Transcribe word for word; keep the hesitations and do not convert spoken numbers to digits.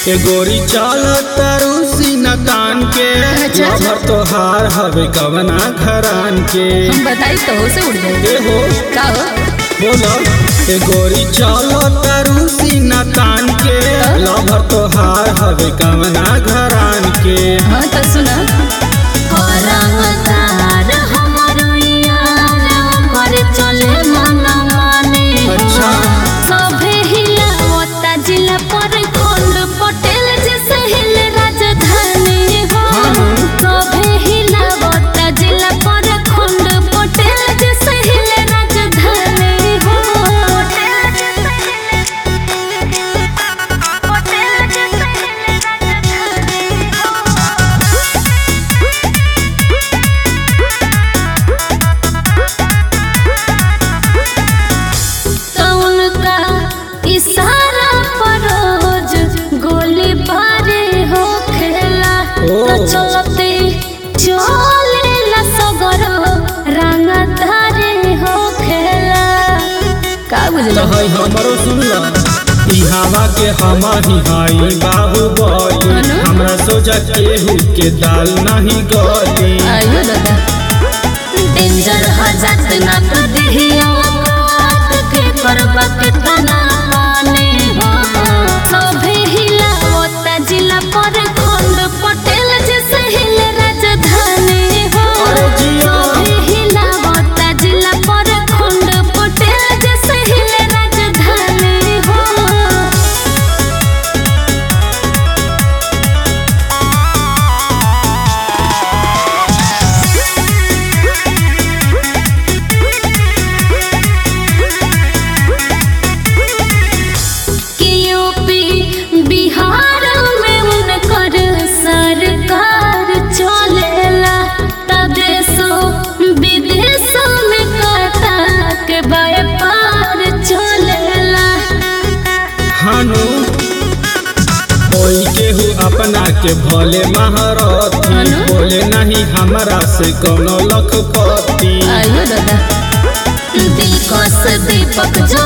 ए गोरी चाल तारू सीना तान के लभर तोहार हवे कवना घरान के हम बताई तो हो से उड़ गए ए हो का हो बोला ए गोरी चाल तारू सीना तान के लभर तोहार हवे कवना घरान के हां तो सुना औरंगदार हमरो यार कर चले मन माने अच्छा सभे हिलावता जिला पर खोंड पटेल जैसे हिल राजधानी हो सभे हिलावता जिला पर खोंड पटेल जैसे हिल राजधानी हो पटेल जैसे हिल राजधानी हो इशारा पर रोज गोली बारे हो खेला तो चलते चलेला सगर रंगधारे हो खेला का बुझल तो है हमरो सुनला ई हवा के हमारी हाई बाहुबली हमरा सोचा केहू के दाल नहीं गली आइयो दादा डेंजर हजात ना तो देहिया काट के करबा के तना माने हो सभे हिलावता जिला पर खोंड पटेल जैसे हिल राजधानी हो सभे हिलावता जिला पर खोंड पटेल जैसे हिल राजधानी हो बिहार में उनकर सरकार चलेला देशों विदेशों में कथा के व्यापार चलेला हानु कोई केहू अपना के भले महारथी बोले नहीं हमरा से कोनो लखपति आइयो दादा दिलकश दीपक